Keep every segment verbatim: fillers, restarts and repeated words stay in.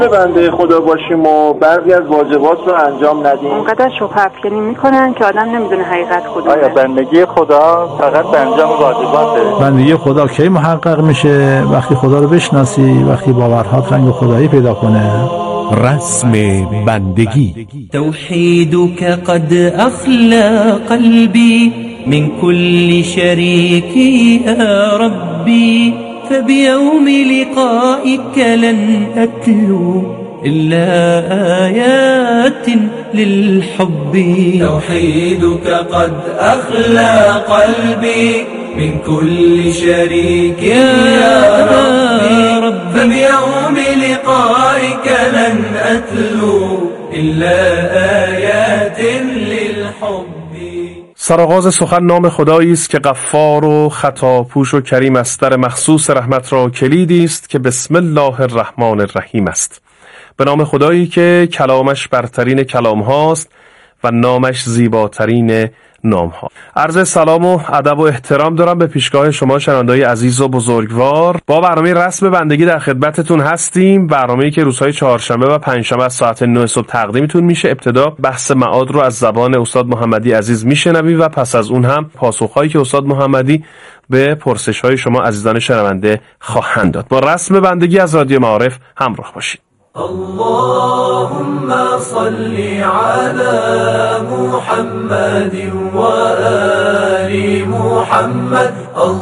بنده خدا باشیم و بعضی از واجبات رو انجام ندیم. اونقدر شبهه افکنی میکنن که آدم نمیدونه حقیقت کدومه. آیا بندگی خدا فقط به انجام واجباته؟ بندگی خدا کی محقق میشه؟ وقتی خدا رو بشناسی، وقتی باورهات رنگ خدایی پیدا کنه. رسم بندگی. توحیدک قد اخلا قلبی من كل شريك يا ربي فبيوم لقائك لن أتلو إلا آيات للحب. توحيدك قد أخلى قلبي من كل شريك يا ربي فبيوم لقائك لن أتلو إلا آيات للحب. سرآغاز سخن نام خدایی است که غفار و خطاپوش و کریم است. در مخصوص رحمت را کلیدی است که بسم الله الرحمن الرحیم است. به نام خدایی که کلامش برترین کلام هاست و نامش زیباترین نام ها. عرض سلام و ادب و احترام دارم به پیشگاه شما شنونده‌های عزیز و بزرگوار. با برنامه رسم بندگی در خدمتتون هستیم. برنامه‌ای که روزهای چهارشنبه و پنجشنبه از ساعت نه صبح تقدیمتون میشه. ابتدا بحث معاد رو از زبان استاد محمدی عزیز میشنویم و پس از اون هم پاسخهایی که استاد محمدی به پرسش‌های شما عزیزان شنونده خواهند داد. با رسم بندگی از رادیو معارف همراه باشید. اللهم صل على محمد وآل محمد.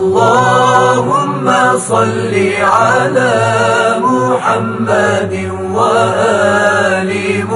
اللهم صل على محمد وآل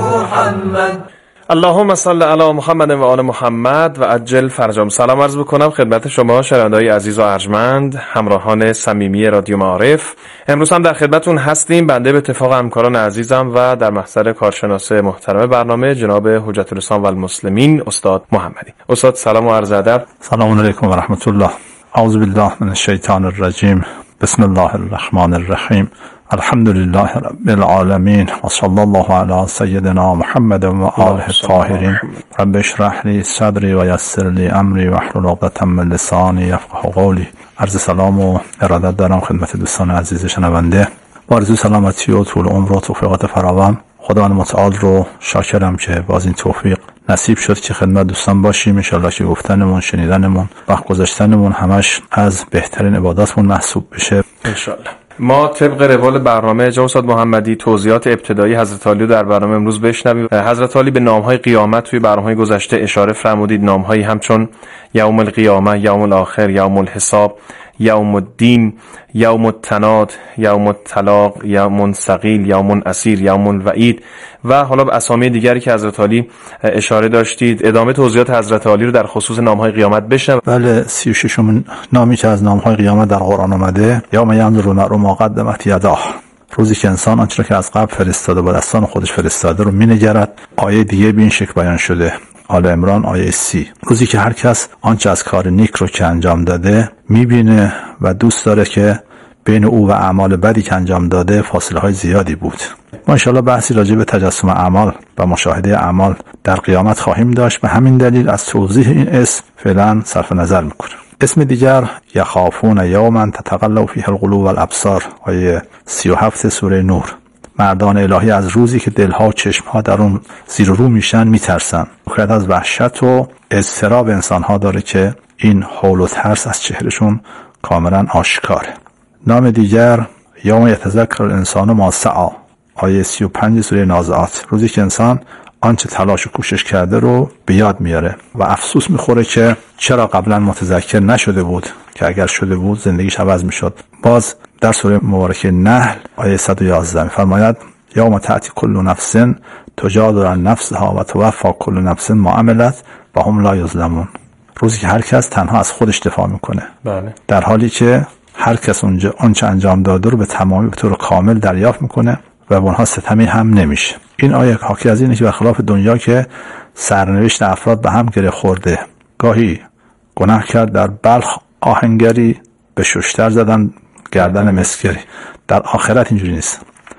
محمد. اللهم صل علی محمد و آل محمد و عجل فرجهم. سلام عرض بکنم خدمت شما شنونده‌های عزیز و ارجمند، همراهان صمیمی رادیو معارف. امروز هم در خدمتتون هستیم. بنده به اتفاق همکاران عزیزم و در محضر کارشناس محترم برنامه جناب حجت الاسلام و المسلمین استاد محمدی. استاد سلام و عرض ادب. سلام علیکم و رحمت الله. اعوذ بالله من الشیطان الرجیم. بسم الله الرحمن الرحیم. الحمد لله رب العالمین و صلی الله علی سیدنا محمد و آله الطاهرین. رب اشرح لی صدری و یسر لی امری واحلل عقدة من لسانی یفقهوا قولی. عرض سلام و ارادت دارم خدمت دوستان عزیز شنونده. با آرزوی سلامتی و طول عمر و توفیقات فراوان. خداوند متعال رو شاکرم که باز این توفیق نصیب شد که خدمت دوستان باشیم. ان شاءالله که گفتنمون، شنیدنمون، وقت گذاشتنمون همش از بهترین عباداتمون محسوب بشه ان شاءالله. ما طبق روال برنامه جناب استاد محمدی توضیحات ابتدایی حضرت علی در برنامه امروز بشنویم. حضرت علی به نام‌های قیامت توی برنامه‌های گذشته اشاره فرمودید. نام‌هایی همچون یوم القیامه، یوم الاخر، یوم الحساب، یوم الدین، یوم التناد، یوم الطلاق، یوم ثقیل، یوم اسیر، یوم الوعید و حالا به اسامی دیگری که حضرت علی اشاره داشتید. ادامه توضیحات حضرت علی رو در خصوص نام‌های قیامت بشنویم. بله، سی و ششمین نامی که از نام‌های قیامت در قرآن اومده، یوم ینظر المرء ما قدمت یداه، روزی که انسان آنچه را که از قبل فرستاده با دستان خودش فرستاده رو می‌نگرد. آیه دیگه به این شکل بیان شده، آل عمران آیه سی. روزی که هر کس آنچه از کار نیک رو که انجام داده میبینه و دوست داره که بین او و اعمال بدی که انجام داده فاصله های زیادی بود. ما انشاءالله بحثی راجع به تجسم اعمال و مشاهده اعمال در قیامت خواهیم داشت. به همین دلیل از توضیح این اسم فعلا صرف نظر میکنیم. اسم دیگر یخافون یوما تتقلب فیه القلوب والابصار، آیه سی و هفت سوره نور. مردان الهی از روزی که دلها و چشمها در اون زیر و رو میشن میترسن. خیلی از وحشت و اضطراب انسانها داره که این هول و ترس از چهرشون کاملا آشکاره. نام دیگر یوم یتذکر الانسان ما سعی، آیه سی و پنج سوره نازعات. روزی که انسان آنچه تلاش و کوشش کرده رو به یاد میاره و افسوس میخوره که چرا قبلا متذکر نشده بود، که اگر شده بود زندگیش عوض میشد. باز در سوره مبارکه نحل آیه صد و یازده میفرماید یوم تأتی کل نفس تجادل عن نفسها و توفی کل نفس ما عملت و هم لا یظلمون. روزی که هر کس تنها از خودش دفاع میکنه. بله. در حالی که هر کس اونجا آنچه انجام داده رو به تمامی به طور کامل دریافت میکنه و به اونها ستمی هم نمیشه. این آیه حاکی از اینه که برخلاف دنیا که سرنوشت افراد به هم گره خورده، گاهی گناه کرد در بلخ آهنگری به ششتر زدن گردن مسکری، در آخرت اینجوری نیست.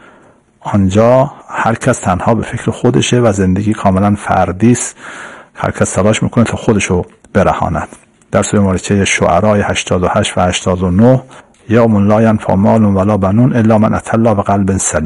آنجا هر کس تنها به فکر خودشه و زندگی کاملا فردی است. هر کس تلاش میکنه تا خودشو برهاند. در سوره مبارکه شعراء هشتاد و هشت و هشتاد و نه یوم لا ینفع مال ولا بنون الا من اتى الله بقلب سلیم.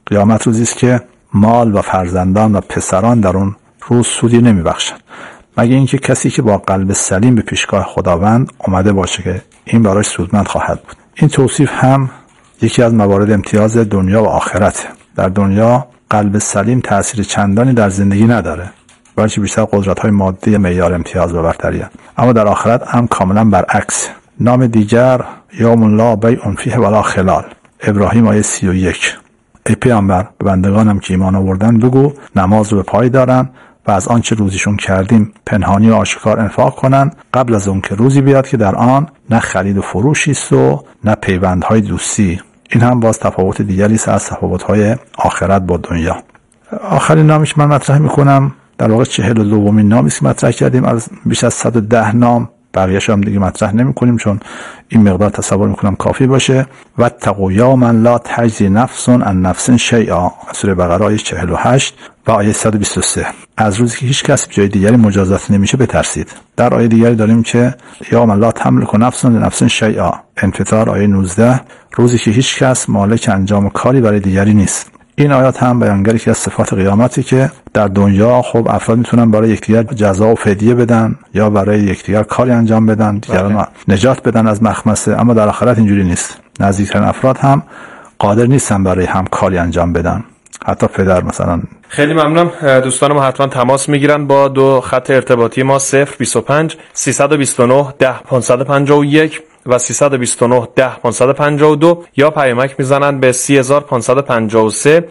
قیامت روزی است که مال و فرزندان و پسران در اون روز سودی نمیبخشند، مگه اینکه کسی که با قلب سلیم به پیشگاه خداوند آمده باشه که این برای سودمند خواهد بود. این توصیف هم یکی از موارد امتیاز دنیا و آخرت. در دنیا قلب سلیم تأثیر چندانی در زندگی نداره، بلکه بیشتر قدرت‌های مادی معیار امتیاز و برتری هست. اما در آخرت هم کاملا برعکس. نام دیگر یوم لا بیع فیه ولا خلال، ابراهیم آیه سی و یک. ای پیامبر، به بندگانم که ایمان آوردن بگو نماز رو به پای دارن و از آنچه روزیشون کردیم پنهانی و آشکار انفاق کنن، قبل از اون که روزی بیاد که در آن نه خرید و فروشی است و نه پیوندهای دوستی. این هم باز تفاوت دیگری است از تفاوت‌های آخرت با دنیا. آخرین نامیش من مطرح میکنم در واقع چهل و دومین نامی است که مطرح کردیم از بیش از صد و ده نام. بقیه‌اش هم دیگه مطرح نمی‌کنیم چون این مقدار تصور می‌کنم کافی باشه. و تقوا یوما لا تجزی نفس عن نفس شیئا، سوره بقره آیه چهل و هشت و آیه صد و بیست و سه. از روزی که هیچ کس جای دیگری مجازات نمیشه بترسید. در آیه دیگری داریم که یوما لا تملک نفس لنفس شیئا، انفطار آیه نوزده، روزی که هیچ کس مالک انجام کاری برای دیگری نیست. این آیات هم بیانگر که از صفات قیامتی که در دنیا خب افراد میتونن برای یکدیگر جزا و فدیه بدن یا برای یکدیگر کاری انجام بدن، دیگران نجات بدن از مخمسه، اما در آخرت اینجوری نیست. نزدیکترین افراد هم قادر نیستن برای هم کاری انجام بدن، حتی پدر مثلا. خیلی ممنونم. دوستان ما حتما تماس میگیرن با دو خط ارتباطی ما صفر بیست و پنج سیصد و بیست و نه ده پانصد و پنجاه و یک و سیصد و بیست و نه ده پانصد و پنجاه و دو یا پیامک میزنن به سی هزار و پانصد و پنجاه و سه.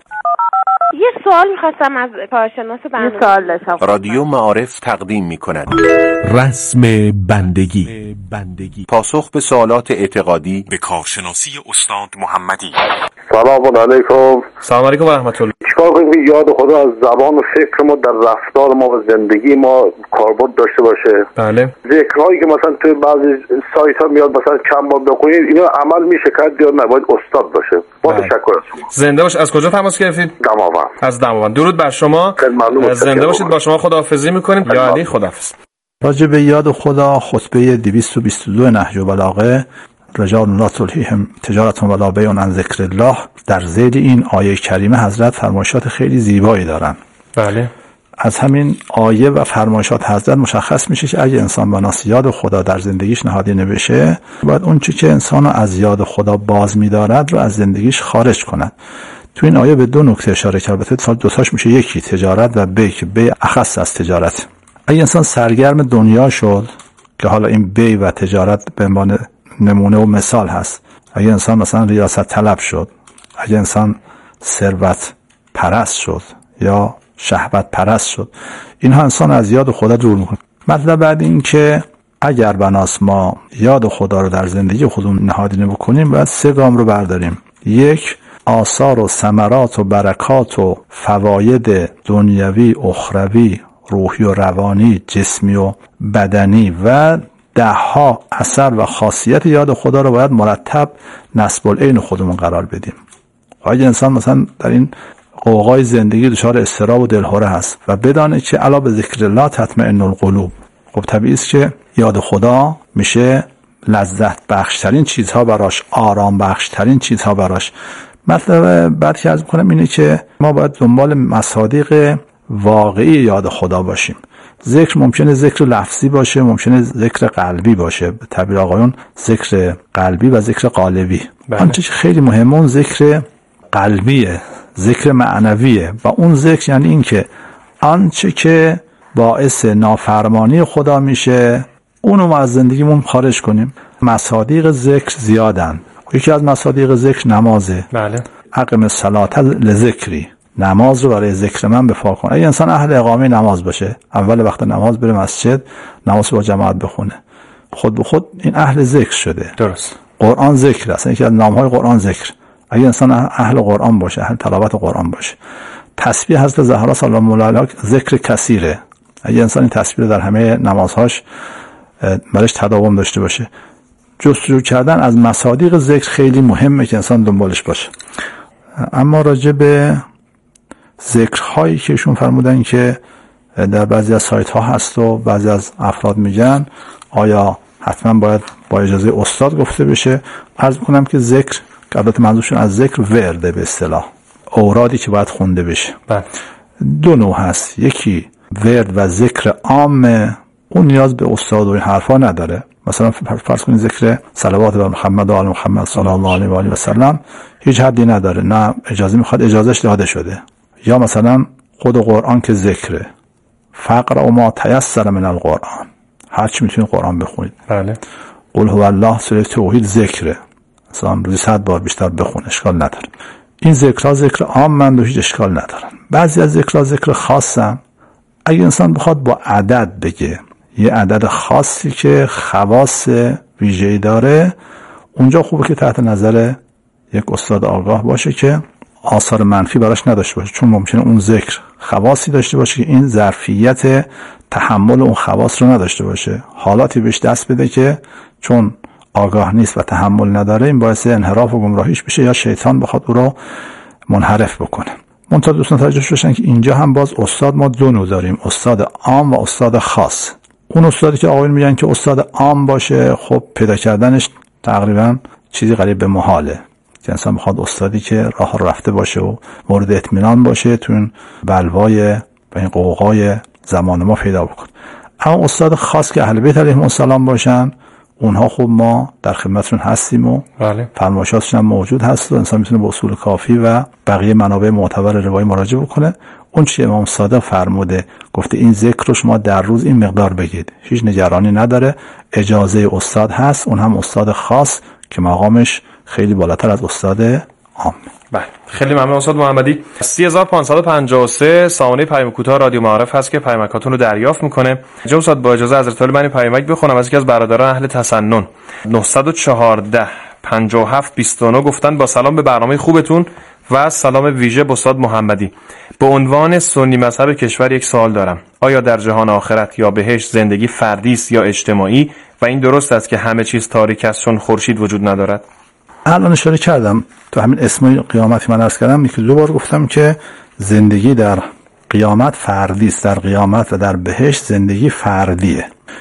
یه سوال میخواستم از کارشناس برنامه. یه سوال داشتم. رادیو معارف تقدیم میکند رسم بندگی. پاسخ به سوالات اعتقادی به کارشناسی استاد محمدی. سلام علیکم. سلام علیکم و رحمت الله. چیکار کنیم که یاد خدا از زبان و فکر ما در رفتار ما و زندگی ما کاربرد داشته باشه؟ بله. ذکرهایی که مثلا توی بعضی سایت ها میاد مثلا چند بار بخونید، اینا عمل میشه کرد یا نه؟ باید استاد باشه. با بله. تشکر از شما. زنده باش. از کجا تماس گرفتید؟ دماوند. از دماوند. درود بر شما. زنده باشید. با شما خداحافظی میکنیم. یا علی خداحافظ. راجع به یاد خدا خطبه دویست و بیست و دو نهج البلاغه، رجال لا تلهیهم تجارت ولا بیع عن ذکر الله، در ذیل این آیه کریمه حضرت فرمایشات خیلی زیبایی دارن. بله. از همین آیه و فرمایشات حضرت مشخص میشه که اگه انسان بناس یاد خدا در زندگیش نهادینه بشه، باید اون چیزی که انسانو از یاد خدا باز می‌دارد رو از زندگیش خارج کند. تو این آیه به دو نکته اشاره کرده، البته دو تاش میشه یکی تجارت و بیع، که بیع اخص از تجارت. اگه انسان سرگرم دنیا شد، که حالا این بیع و تجارت به عنوان نمونه و مثال هست، اگه انسان مثلا ریاست طلب شد، اگه انسان ثروت پرست شد یا شهوت پرست شد، اینها انسان از یاد خدا دور میکنه. مطلب بعد این که اگر بناس ما یاد خدا رو در زندگی خودمون نهادینه بکنیم، باید سه گام رو برداریم. یک، آثار و ثمرات و برکات و فواید دنیوی، اخروی، روحی و روانی، جسمی و بدنی و دهها اثر و خاصیت یاد خدا رو باید مرتب نصب العین خودمون قرار بدیم. اگه انسان مثلا در این قوقای زندگی دچار اضطراب و دلهره هست و بدانه که الا به ذکر الله تطمئن القلوب، خب طبیعی است که یاد خدا میشه لذت بخشترین چیزها براش، آرام بخشترین چیزها براش. مطلب بعد که عرض می‌کنم اینه که ما باید دنبال مصادیق واقعی یاد خدا باشیم. ذکر ممکنه ذکر لفظی باشه، ممکنه ذکر قلبی باشه، به تعبیر آقایون ذکر قلبی و ذکر قالبی. آنچه که خیلی مهمه اون ذکر قلبیه، ذکر معنویه، و اون ذکر یعنی این که آنچه که باعث نافرمانی خدا میشه اونو ما از زندگیمون خارج کنیم. مصادیق ذکر زیادن. یکی از مصادیق ذکر نمازه. بله. اقم الصلاة لذکری، نماز رو برای ذکر من بفا کن. اگه انسان اهل اقامه نماز باشه، اول وقت نماز بره مسجد، نماز با جماعت بخونه، خود به خود این اهل ذکر شده. درست. قرآن ذکر است، یکی از نام‌های قرآن ذکر. اگه انسان اهل قرآن باشه، اهل تلاوت قرآن باشه. تسبیح حضرت زهرا سلام الله علیها ذکر کثیره. اگه انسان این تسبیح در همه نمازهاش برش تداوم داشته باشه. جستجو کردن از مصادیق ذکر خیلی مهمه که انسان دنبالش باشه. اما راجع به ذکرهایی که ایشون فرمودن که در بعضی از سایت ها هست و بعضی از افراد میگن آیا حتما باید با اجازه استاد گفته بشه؟ عرض میکنم که ذکر، البته منظورشون از ذکر ورده به اصطلاح، اورادی که باید خونده بشه. بله. دو نوع هست، یکی ورد و ذکر عامه، اون نیاز به استاد و این حرفا نداره. مثلا فرض کنید ذکر صلوات بر محمد و آل محمد صلی الله علیه و آله و سلم هیچ حدی نداره، نه اجازه میخواد، اجازهش داده شده. یا مثلا خود قرآن که ذکره، فقر و ما تیسر من القرآن، هر چی میتونید قرآن بخونید. بله. قل هو الله سوره توحید ذکره، مثلا روزی صد بار بیشتر بخون، اشکال نداره. این ذکرها ذکر عام من و هیچ اشکال ندارن. بعضی از ذکرها ذکر خاصن. اگه انسان بخواد با عدد بگه، یه عدد خاصی که خواص ویژه‌ای داره، اونجا خوبه که تحت نظر یک استاد آگاه باشه که آثار منفی براش نداشته باشه، چون ممکنه اون ذکر خواصی داشته باشه که این ظرفیت تحمل اون خواص رو نداشته باشه، حالاتی بهش دست بده که چون آگاه نیست و تحمل نداره این باعث انحراف و گمراهیش بشه یا شیطان بخواد او رو منحرف بکنه. منتها دوستان توجه باشن که اینجا هم باز استاد ما دو نوع داریم، استاد عام و استاد خاص. اون استادی که آقایون میگن که استاد عام باشه، خب پیدا کردنش تقریبا چیزی قریب به محاله، که انسان میخواد استادی که راه رفته باشه و مورد اطمینان باشه تو این بلوای و این قوقای زمان ما پیدا بکنه. اما استاد خاص که اهل بیت علیهم السلام باشن، اونها خب ما در خدمتشون هستیم و بله. فرمایشاتشون هم موجود هست و انسان میتونه به اصول کافی و بقیه منابع معتبر روایی مراجعه بکنه. اون چی امام صادق فرموده، گفته این ذکر رو شما در روز این مقدار بگید، هیچ نگرانی نداره، اجازه استاد هست، اون هم استاد خاص که مقامش خیلی بالاتر از استاد عام. بله. خیلی ممنون استاد محمدی. سه هزار و پانصد و پنجاه و سه سامانه پیام کوتاه رادیو معارف هست که پیامکاتون رو دریافت میکنه. جناب استاد با اجازه حضرت عالی من پیامک بخونم از یکی از برادران اهل تسنن. نه یک چهار پنجاه و هفت بیست و نه گفتن با سلام به برنامه خوبتون و سلام ویژه به استاد محمدی. به عنوان سنی مذهب کشور یک سوال دارم. آیا در جهان آخرت یا بهشت زندگی فردی است یا اجتماعی و این درست است که همه چیز تاریک است چون خورشید وجود ندارد؟ الان اشاره کردم تو همین اسم قیامتی من عرض کردم، یکی دو بار گفتم که زندگی در قیامت فردی است، در قیامت و در بهشت زندگی فردیه،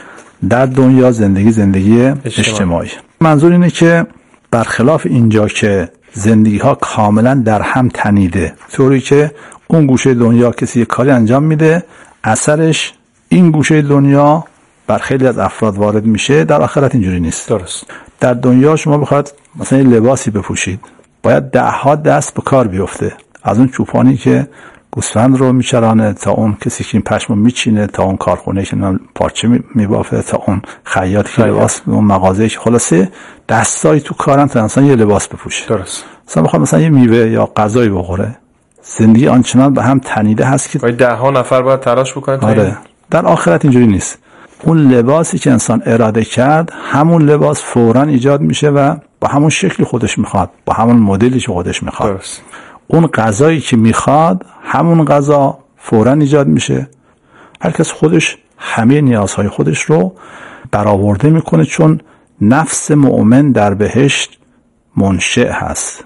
در دنیا زندگی زندگی اجتماعی, اجتماعی. منظور اینه که برخلاف اینجا که زندگی ها کاملا در هم تنیده، طوری که اون گوشه دنیا کسی یک کاری انجام میده اثرش این گوشه دنیا بر خیلی از افراد وارد میشه، در آخرت اینجوری نیست. درست. در دنیا شما بخواید مثلا لباسی بپوشید، باید ده ها دست به کار بیفته، از اون چوپانی که گوسفند رو میچرانه تا اون کسی که این پشمو میچینه، تا اون کارخونه که پارچه میبافه، تا اون خیاطی که لباس، اون مغازه‌ای که خلاصه دستایی تو کارن تا انسان یه لباس بپوشه. درست. مثلا بخواد مثلا یه میوه یا غذایی بخوره، زندگی آنچنان به هم تنیده هست که باید ده ها نفر باید تلاش بکنه. آره. در آخرت اینجوری نیست. اون لباسی که انسان اراده کرد همون لباس فوراً ایجاد میشه و با همون شکلی خودش میخواد، با همون مدلی که خودش میخواد. درست. اون غذایی که میخواد همون غذا فوراً ایجاد میشه. هر کس خودش همه نیازهای خودش رو برآورده میکنه، چون نفس مؤمن در بهشت منشئ هست.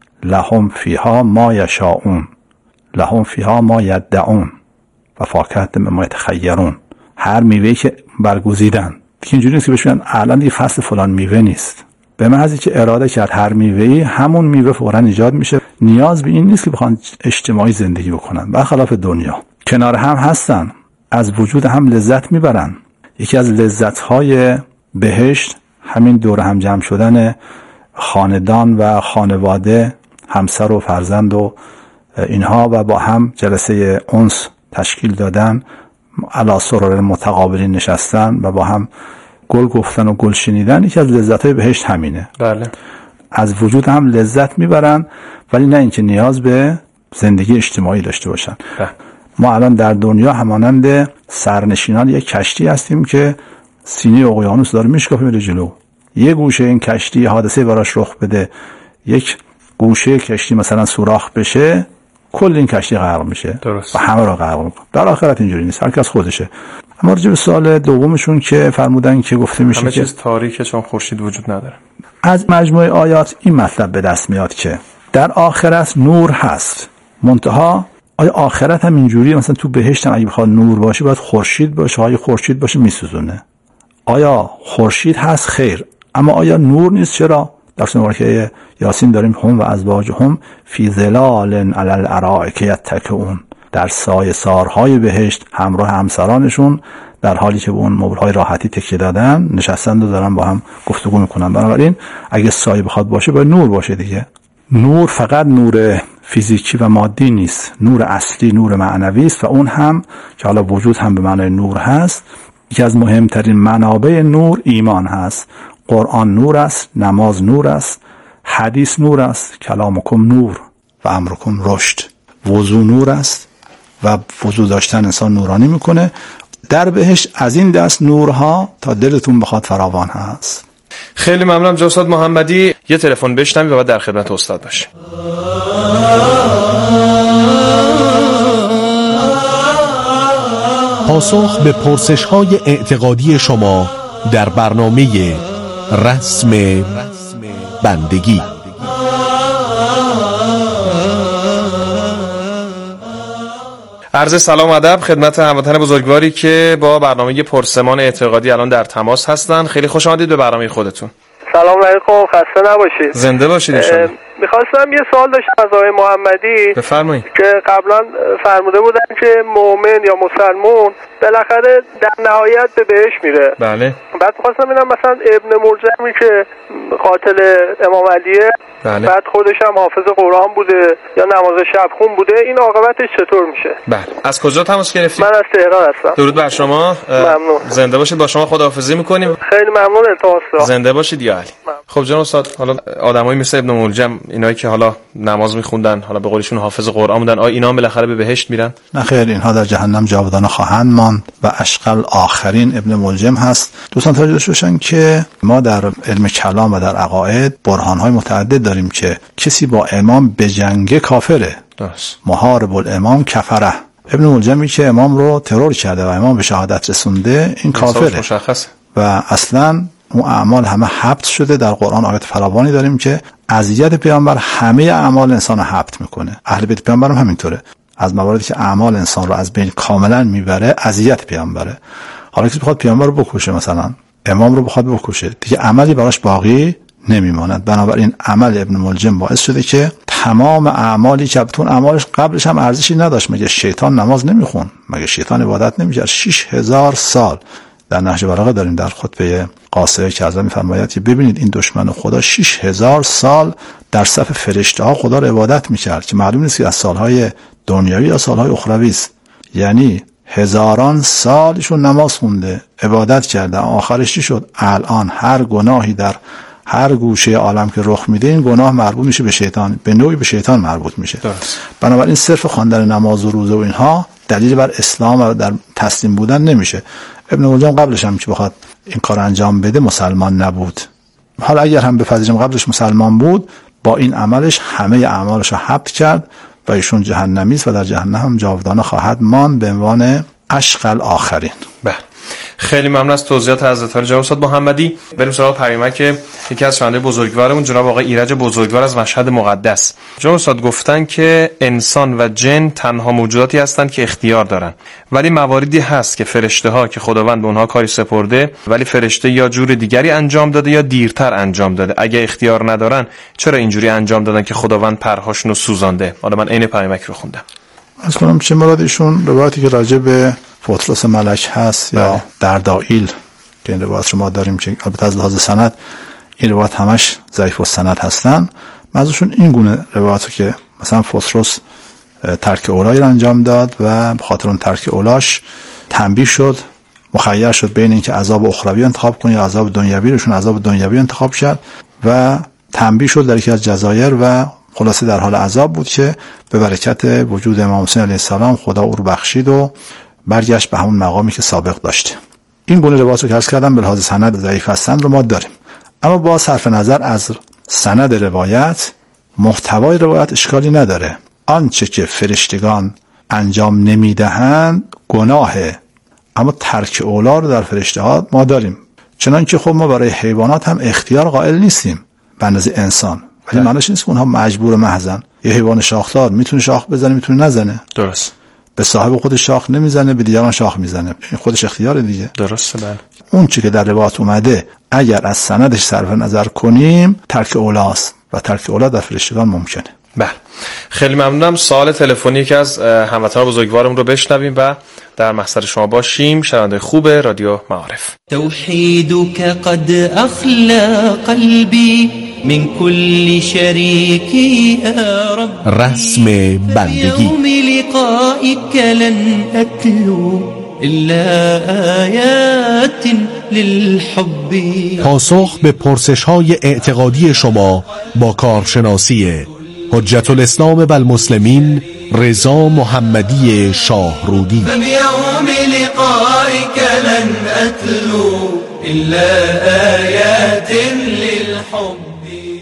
لهم فیها ما یشاءون لهم فیها ما یدعون و فاکهة مما یتخیرون. هر میوه‌ای که برگزیدن، دیگه اینجوری نیست که بشن الان دیگه فصل فلان میوه نیست، به محضی که اراده کرد هر میوه‌ای همون میوه فوراً ایجاد میشه. نیاز به این نیست که بخوان اجتماعی زندگی بکنن، برخلاف دنیا کنار هم هستن، از وجود هم لذت میبرن. یکی از لذت‌های بهشت همین دور هم جمع شدن خاندان و خانواده، همسر و فرزند و اینها، و با هم جلسه انس تشکیل دادن، علی سرر متقابلین نشستن و با هم گل گفتن و گل شنیدن. یکی از لذت‌های بهشت همینه. بله. از وجود هم لذت میبرن، ولی نه اینکه نیاز به زندگی اجتماعی داشته باشن. بله. ما الان در دنیا همانند سرنشینان یک کشتی هستیم که سینه اقیانوس داره میشکافه میره جلو. یه گوشه این کشتی حادثه براش رخ بده، یک گوشه کشتی مثلا سوراخ بشه، کل این کشتی غرق میشه. درست. و همه رو غرق میکنه. در آخرت اینجوری نیست، هر کس خودشه. اما راجع به سوال دومشون که فرمودن که گفته میشه همه که چیز تاریکه چون خورشید وجود نداره، از مجموعه آیات این مطلب به دست میاد که در آخرت نور هست. منتها آیا آخرت هم اینجوریه؟ مثلا تو بهشت هم اگه بخواد نور باشه باید خورشید باشه، آیا خورشید باشه میسوزونه؟ آیا خورشید هست؟ خیر. اما آیا نور نیست؟ چرا؟ در سوره مبارکه یاسین داریم هم و ازواجهم فی ظلال علی الارائک یتکئون، در سایه سارهای بهشت همراه همسرانشون در حالی که به اون مبلهای راحتی تکیه دادن نشستند و دارن با هم گفتگو میکنن. بنابراین اگه سایه بخواد باشه باید نور باشه دیگه. نور فقط نور فیزیکی و مادی نیست، نور اصلی نور معنوی است و اون هم که حالا وجود هم به معنای نور هست. یکی از مهمترین منابع نور ایمان هست. قرآن نور است، نماز نور است، حدیث نور است، کلامکم نور و امرکم رشد. وضو نور است و وضو داشتن انسان نورانی میکنه. در بهشت از این دست نورها تا دلتون بخواد فراوان هست. خیلی ممنونم جناب استاد محمدی. یه تلفن بشنویم و بعد در خدمت استاد باشیم. پاسخ به پرسش‌های اعتقادی شما در برنامه رسم بندگی. عرض سلام و ادب خدمت هموطن بزرگواری که با برنامه پرسمان اعتقادی الان در تماس هستن. خیلی خوش آمدید به برنامه خودتون. سلام علیکم، خسته نباشید. زنده باشید ان شاء الله. میخواستم یه سوال داشتم از آقای محمدی. بفرمایید. که قبلا فرموده بودن که مؤمن یا مسلمون بالاخره در نهایت به بهشت میره. بله. بعد میخواستم ببینم مثلا ابن ملجمی که قاتل امام علیه، بله. بعد خودش هم حافظ قرآن بوده یا نماز شب خون بوده، این عاقبتش چطور میشه؟ بله. از کجا تماس گرفتید؟ من از تهران هستم. درود بر شما. ممنون. زنده باشید. با شما خداحافظی میکنیم. خیلی ممنون. التماس. زنده باشید یا علی. خب جناب استاد، حالا آدمایی مثل ابن ملجم، اینایی که حالا نماز میخوندن، حالا به قولشون حافظ قرآن بودن، آیا اینا بالاخره به بهشت میرن؟ نه خیر، اینها در جهنم جاودانه خواهند ماند و اشقل آخرین ابن ملجم هست. دوستان توجه داشته باشن که ما در علم کلام و در عقاید برهان‌های متعدد داریم که کسی با امام بجنگه کافره. درست. محارب الامام کفره. ابن ملجمی که امام رو ترور کرده و امام به شهادت رسونده، این کافره. مشخص. و اصلا اون اعمال همه حبط شده. در قرآن آیات فراوانی داریم که اذیت پیامبر همه اعمال انسان رو حبط میکنه. اهل بیت پیامبر هم همینطوره. از مواردی که اعمال انسان رو از بین کاملا میبره اذیت پیامبره. حالا کسی بخواد پیامبر رو بکشه، مثلا امام رو بخواد بکشه، دیگه عملی براش باقی نمیماند. بنابراین عمل ابن ملجم باعث شده که تمام اعمالی که البته اعمالش قبلش هم ارزشی نداشت، مگه شیطان نماز نمیخون، مگه شیطان عبادت نمیکرد؟ شش هزار سال در نهج البلاغه داریم در خطبه قاصده که اعظم میفرماید که ببینید این دشمن خدا شش هزار سال در صف فرشته ها خدا رو عبادت میکرد که معلوم نیست که از سالهای دنیوی یا سالهای اخروی است. یعنی هزاران سالشون نماز خونده، عبادت کرده، آخرش چی شد؟ الان هر گناهی در هر گوشه عالم که رخ میده این گناه مربوط میشه به شیطان، به نوعی به شیطان مربوط میشه. درست. بنابراین صرف خواندن نماز و روزه و اینها دلیل بر اسلام و در تسلیم بودن نمیشه. ابن ملجم قبلش هم که بخواد این کار انجام بده مسلمان نبود. حالا اگر هم بپذیریم قبلش مسلمان بود، با این عملش همه اعمالش رو حبط کرد و ایشون جهنمی است و در جهنم هم جاودانه خواهد ماند به عنوان اشقل آخرین. بله. خیلی ممنون از توضیحات حضرت عالی جناب استاد محمدی. بریم سراغ پیامک یکی از شنوندگان بزرگوارمون جناب آقای ایرج بزرگوار از مشهد مقدس. جناب استاد گفتن که انسان و جن تنها موجوداتی هستند که اختیار دارن، ولی مواردی هست که فرشته ها که خداوند به اونها کاری سپرده ولی فرشته یا جور دیگری انجام داده یا دیرتر انجام داده. اگه اختیار ندارن چرا اینجوری انجام دادن که خداوند پرهاشونو سوزانده؟ حالا من عین پیامک رو خوندم. از کنم چه مرادشون روایتی که راجع به فطرس ملک هست یا بله. دردائیل که این روایت رو ما داریم که البته از لحاظ سند این روایت همش ضعیف السند هستن. منظورشون این گونه روایتو که مثلا فطرس ترک اولایی رو انجام داد و به خاطر اون ترک اولاش تنبیه شد، مخیر شد بین اینکه عذاب اخروی انتخاب کنه یا عذاب دنیوی، روشون عذاب دنیوی انتخاب کرد و تنبیه شد در یکی از جزایر و خلاصه در حال عذاب بود که به برکت وجود امام حسین علیه السلام خدا او رو بخشید و برگشت به همون مقامی که سابق داشته. این گونه روایت رو که عرض کردم به لحاظ سند ضعیف هستند رو ما داریم، اما با صرف نظر از سند روایت محتوای روایت اشکالی نداره. آنچه که فرشتگان انجام نمیدهند گناهه، اما ترک اولا رو در فرشته ها ما داریم. چنانکه خب ما برای حیوانات هم اختیار قائل نیستیم به اندازه انسان، ولی معنیش نیست که اونها مجبور محضن. یه حیوان شاخدار میتونه شاخ بزنه میتونه نزنه. درست. به صاحب خودش شاخ نمیزنه، به دیگران شاخ میزنه. این خودش اختیار دیگه. درسته. بله. اون چی که در روایت اومده اگر از سندش صرف نظر کنیم ترک اولاست و ترک اولا در فرشتگان ممکنه. بله، خیلی ممنونم. سوال تلفنی که از هموطنان بزرگوارم رو بشنویم و در محضر شما باشیم. شنونده خوب رادیو معارف. توحیدک قد اخلا قلبی من كل شريك يا رب. رسم بندگی. يوم لقائك لن أتلو إلا آيات للحب. پاسخ به پرسش‌های اعتقادی شما با کارشناسی حجت الاسلام و المسلمین رضا محمدی شاهرودی. فبيوم لقائك لن أتلو إلا آيات للحب.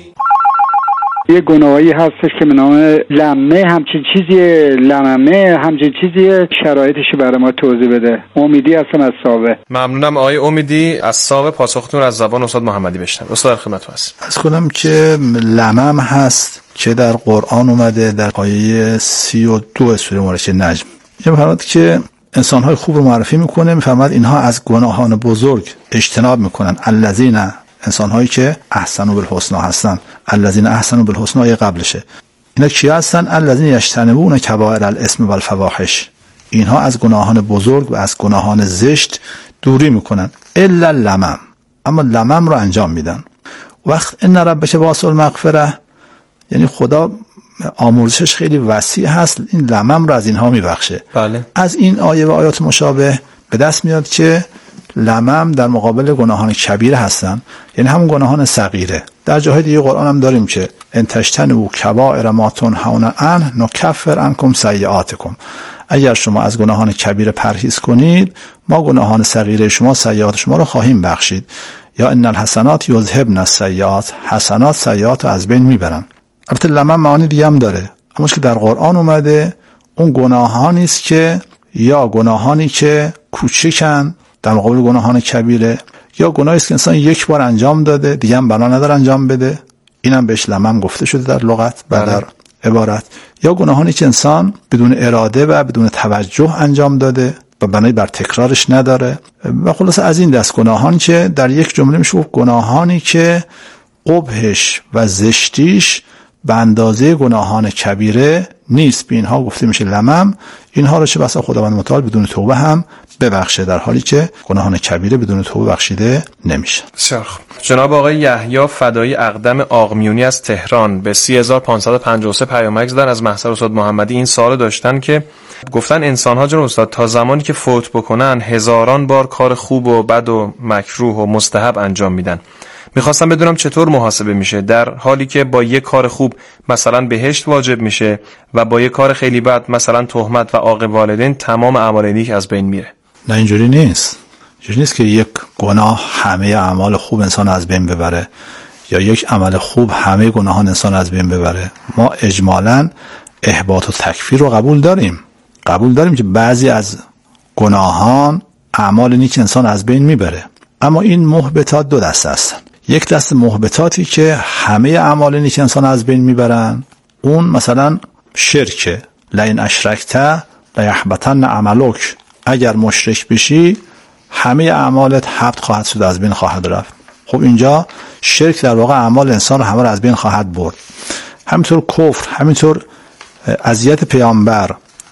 یه گناهی هستش که به نام لمه، همچین چیزیه، لمه همچین چیزیه، شرایطش برای ما توضیح بده. امیدی هستم از ساوه. ممنونم آقای امیدی از ساوه. پاسختون از زبان استاد محمدی بشنویم. استاد در خدمتتون هست. از کنم که لمم هست که در قرآن اومده در آیه سی و دو سوره مبارکه نجم. یه فرمود که انسان‌های خوب رو معرفی میکنه، میفرماد اینها از گناهان بزرگ اجتناب میکنن. الذین، انسان‌هایی که احسنوا بالحسنی هستن. الذین احسنوا بالحسنی آیه قبلشه. اینا کیا هستن؟ الذین یجتنبون کبائر الاثم والفواحش. اینها از گناهان بزرگ و از گناهان زشت دوری میکنن. الا لمم، اما لمم رو انجام میدن. وقت ان ربک واسع المغفره، یعنی خدا آمرزشش خیلی وسیع هست، این لمم رو از اینها میبخشه. بله. از این آیه و آیات مشابه به دست میاد که لمم در مقابل گناهان کبیره هستن، یعنی همون گناهان صغیره. در جاهای دیگه قرآن هم داریم که ان تجتنبوا کبائر ما تنهون عنه نکفر عنکم سیئاتکم. اگر شما از گناهان کبیره پرهیز کنید، ما گناهان صغیره شما، سیئات شما رو خواهیم بخشید. یا ان الحسنات یذهبن السیئات، حسنات سیئات رو از بین میبرن. البته لمم معانی دیگه هم داره، اما که در قرآن اومده اون گناهانی است که یا گناهانی که کوچکن در مقابل گناهان کبیره، یا گناهی است که انسان یک بار انجام داده دیگه هم بنا نداره انجام بده، اینم بهش لمم گفته شده در لغت و در عبارت. یا گناهانی که انسان بدون اراده و بدون توجه انجام داده و بنایی بر تکرارش نداره. و خلاص از این دست گناهان که در یک جمله میشه گفت گناهانی که قبحش و زشتیش به اندازه گناهان کبیره نیست، به اینها گفته میشه لمم. اینها رو چه بسا خداوند متعال بدون توبه هم ببخشه، در حالی که گناهان کبیره بدون توبه بخشیده نمیشه. بسیار خوب. جناب آقای یحیی فدایی اقدم آقمیونی از تهران به سی هزار و پانصد و پنجاه و سه پیامک زدن از محضر استاد محمدی. این سوال داشتن که گفتن انسان‌ها جناب استاد تا زمانی که فوت بکنن هزاران بار کار خوب و بد و مکروه و مستحب انجام میدن. میخواستم بدونم چطور محاسبه میشه در حالی که با یک کار خوب مثلا بهشت واجب میشه و با یک کار خیلی بد مثلا تهمت و عاق والدین تمام اعمال نیک از بین میره. نه اینجوری نیست. اینجوری نیست که یک گناه همه اعمال خوب انسان از بین ببره یا یک عمل خوب همه گناهان انسان از بین ببره. ما اجمالاً احباط و تکفیر رو قبول داریم. قبول داریم که بعضی از گناهان اعمال نیک انسان از بین میبره، اما این محبطات دو دسته هستن. یک دسته محبطاتی که همه اعمال نیک انسان از بین میبرن، اون مثلا شرکه، لئن اشرکت لیحبطن عملک، اگر مشرک بشی همه اعمالت حبط خواهد شد، از بین خواهد رفت. خب اینجا شرک در واقع اعمال انسان رو همه رو از بین خواهد برد. همینطور کفر، همینطور اذیت پیامبر،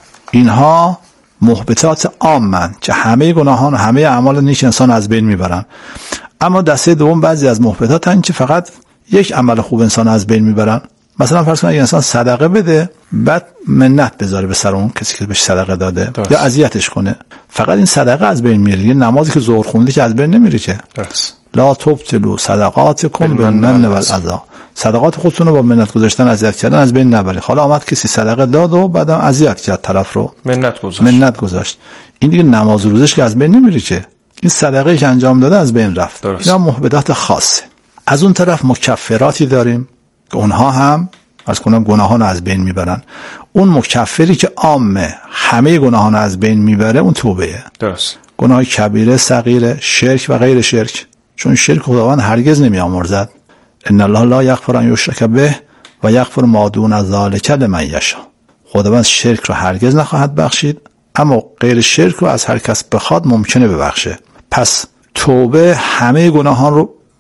اینها محبطات عامن که همه گناهان و همه اعمال نیک انسان از بین میبرن. اما دسته دوم بعضی از محبطات هستند که فقط یک عمل خوب انسان از بین میبرن. مثلا فرض کن اگه انسان صدقه بده بعد منت بذاره به سر اون کسی که بهش صدقه داده درست. یا اذیتش کنه، فقط این صدقه از بین میره. یه نمازی که ظهر خونده که از بین نمیره که. درست. لا تبطلوا صدقاتکم بالمن والاذی، صدقات خودتون رو با منت گذاشتن اذیت کردن از بین نبرید. حالا آمد کسی صدقه داد و بعدم اذیت کرد طرف رو، منت گذاشت منت گذاشت این دیگه نماز و روزش که از بین نمیره که، این صدقه که انجام داده از بین رفت. اینا محبطات خاصه. از اون طرف مکفراتی داریم که اونها هم از کنم گناهان از بین میبرن. اون مکفری که عامه همه گناهان از بین میبره اون توبه. درست. گناه کبیره، صغیره، شرک و غیر شرک، چون شرک خداوند هرگز نمیآمرزد. ان الله لا یغفر ان یشرک به و یغفر ما دون ذلک لمن یشاء. خداوند شرک رو هرگز نخواهد بخشید، اما غیر شرک رو از هر کس بخواد ممکنه ببخشه. پس توبه همه گناهان رو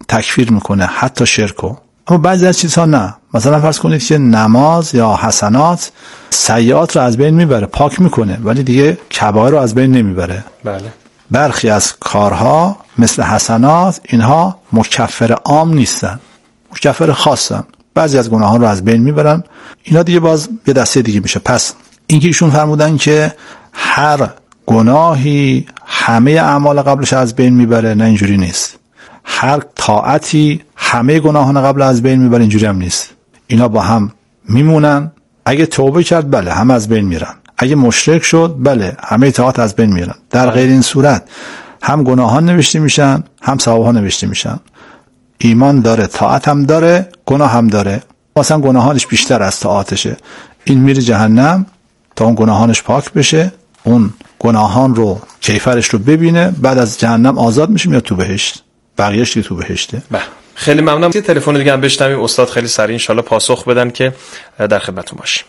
تکفیر میکنه، حتی شرکو. اما بعضی از چیزها نه. مثلا فرض کنید که نماز یا حسنات سیئات رو از بین میبره، پاک میکنه، ولی دیگه کبائر رو از بین نمیبره. بله. برخی از کارها مثل حسنات اینها مکفر عام نیستن، مکفر خاصن. بعضی از گناهان رو از بین میبرن، اینا دیگه باز یه دسته دیگه میشه. پس اینکه ایشون فرمودن که هر گناهی همه اعمال قبلش از بین میبره، نه اینجوری نیست. هر طاعتی همه گناهان قبل از بین میبره، اینجوری هم نیست. اینا با هم میمونن. اگه توبه کرد بله همه از بین میرن، اگه مشرک شد بله همه طاعت از بین میرن. در غیر این صورت هم گناهان نوشته میشن هم ثوابها نوشته میشن. ایمان داره، طاعت هم داره، گناه هم داره. مثلا گناهانش بیشتر از طاعتشه، این میره جهنم تا اون گناهانش پاک بشه، اون گناهان رو کیفرش رو ببینه، بعد از جهنم آزاد میشه میاد تو بهشت، بقیه‌اش که تو بهشته. بله خیلی ممنونم. یه تلفن دیگه هم بشنویم استاد خیلی سریع ان شاءالله پاسخ بدن که در خدمتتون باشیم.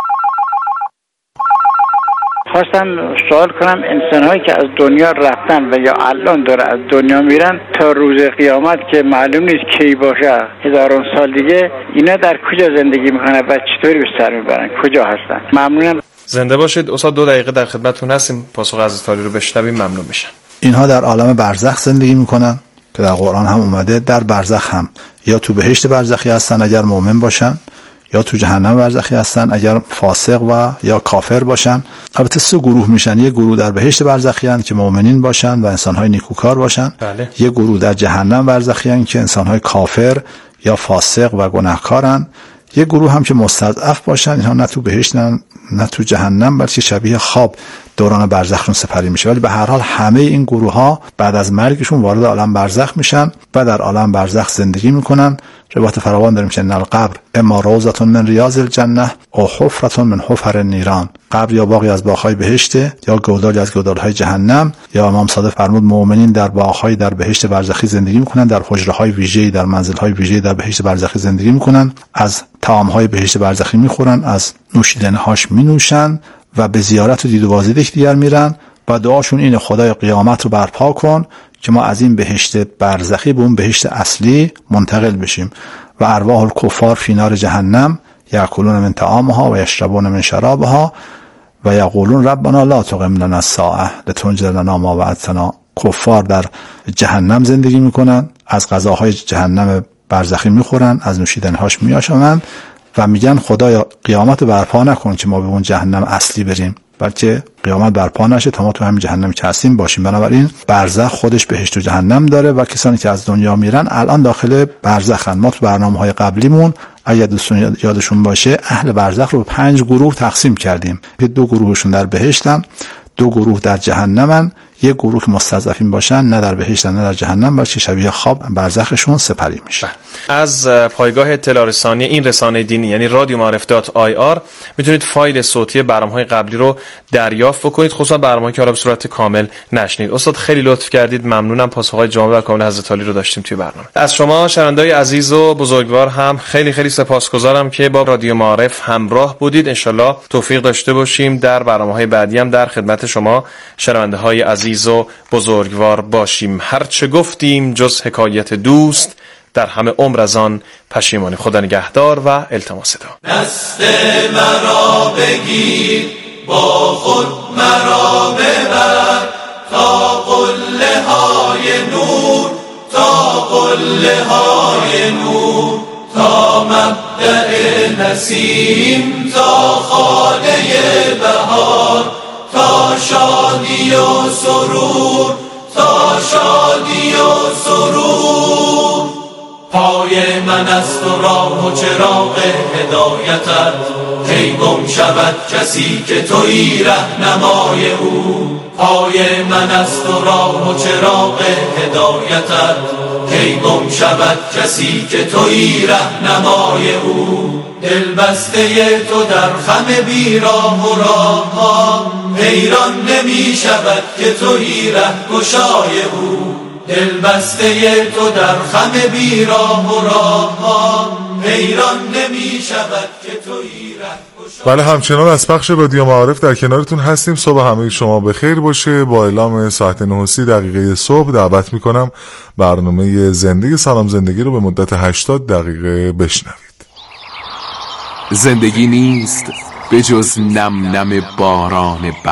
خواستم سوال کنم انسان‌هایی که از دنیا رفتن و یا الان داره از دنیا میرن تا روز قیامت که معلوم نیست کی باشه، هزاران سال دیگه، اینا در کجا زندگی میکنن و چطوری به سر میبرن، کجا هستن؟ ممنونم. زنده باشید استاد. دو دقیقه در خدمتتون هستیم، پاسخ عزیز تالی رو بشنویم ممنون میشن. اینها در عالم برزخ زندگی میکنن که در قرآن هم اومده. در برزخ هم یا تو بهشت برزخی هستن اگر مؤمن باشن، یا تو جهنم برزخی هستن اگر فاسق و یا کافر باشن. البته سه گروه میشن، یه گروه در بهشت برزخی هستن که مؤمنین باشن و انسان‌های نیکوکار باشن. بله. یه گروه در جهنم برزخی هستن که انسان‌های کافر یا فاسق و گناهکارن. یه گروه هم که مستضعف باشن، اینها نه تو بهشت نه, نه تو جهنم، بلکه شبیه خواب دوران برزخشون سپری میشه. ولی به هر حال همه این گروه ها بعد از مرگشون وارد عالم برزخ میشن و در عالم برزخ زندگی میکنن. روایت فراوان داریم که القبر اما روضة من ریاض الجنه او حفرة من حفر النیران. قبر یا باغی از باغ‌های بهشته یا گودالی از گودال‌های جهنم. یا امام صادق فرمود مؤمنین در باغ‌های در بهشت برزخی زندگی میکنن، در حجره‌های ویژه‌ای در منزل‌های ویژه‌ای در بهشت برزخی زندگی میکنن، از طعام‌های بهشت برزخی میخورن، از نوشیدنی‌هاش مینوشن و به زیارت و دید و بازدید یکدیگر میرن و دعاشون اینه خدای قیامت رو برپا کن که ما از این بهشت برزخی به اون بهشت اصلی منتقل بشیم. و ارواح الکفار فی نار جهنم یاکلون من طعامها و یشربون من شرابها و یقولون ربنا لا تقم لنا الساعه لتنجز لنا ما وعدتنا. کفار در جهنم زندگی میکنن، از غذاهای جهنم برزخی میخورن، از نوشیدنی‌هاش میآشامن و میگن خدایا قیامت برپا نکن که ما به اون جهنم اصلی بریم، بلکه قیامت برپا نشه تا ما تو همین جهنمی که هستیم باشیم. بنابراین برزخ خودش بهشت و جهنم داره و کسانی که از دنیا میرن الان داخل برزخن. ما تو برنامه‌های قبلیمون اگه دوستان یادشون باشه اهل برزخ رو پنج گروه تقسیم کردیم. دو گروهشون در بهشتن، دو گروه در جهنمن، یک گروه که مستضعفین باشن نه در بهشت نه در جهنم، بلکه شبیه خواب برزخشون سپری میشه. از پایگاه اطلاع رسانی این رسانه دینی یعنی رادیو معارف دات آی آر میتونید فایل صوتی برنامه‌های قبلی رو دریافت بکنید، خصوصا برنامه‌ای که حالا به صورت کامل نشنید. استاد خیلی لطف کردید، ممنونم. پاسخ‌های جامع و کامل حضرت عالی رو داشتیم توی برنامه. از شما شنونده‌های عزیز و بزرگوار هم خیلی خیلی سپاسگزارم که با رادیو معارف همراه بودید. انشالله توفیق داشته باشیم در برنامه‌های بعدی هم در خدمت شما شنونده‌های عزیز و بزرگوار باشیم. هر چه گفتیم جز حکایت دوست، در همه عمر از آن پشیمانی. خدا نگهدار و التماس دعا. دست مرا بگیر با خود مرا ببر تا قله های نور، تا قله های نور، تا مبدأ نسیم، تا خانه بهار، تا شادی و سرور، تا شادی و سرور. پای من است و راه و چراغ هدایتت، کی گم شود کسی که تویی رهنمای او. پای من است و راه و چراغ هدایتت، کی گم شود کسی که تویی رهنمای او. دل بسته تو در خم بیراه و راه ها، حیران نمی شود که تویی رهگشای او. دل بسته تو در خم بیراه و راه ها، حیران نمی شود که تویی رهگشای بله، همچنان از پخش رادیو معارف در کنارتون هستیم. صبح همه شما بخیر باشه. با اعلام ساعت نه و سی دقیقه صبح دعوت میکنم برنامه زندگی سلام زندگی رو به مدت هشتاد دقیقه بشنوید. زندگی نیست به جز نم نم باران